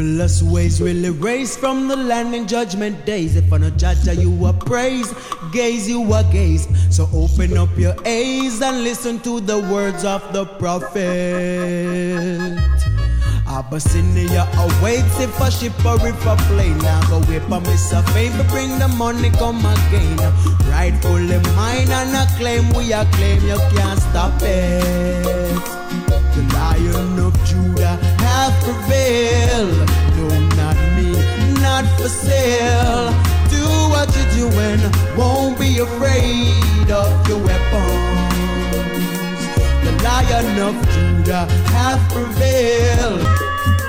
Evillous ways will erase from the land in judgment days. If on a judge you are praise, gaze you are gaze. So open up your eyes and listen to the words of the prophet. Abyssinia awaits if a ship or if a plane. Now go whip a miss a favor, bring the money come again. Rightfully mine and a claim, we a claim, you can't stop it. The Lion of Judah have prevailed. No, not me, not for sale. Do what you're doing, won't be afraid of your weapons. The Lion of Judah have prevailed.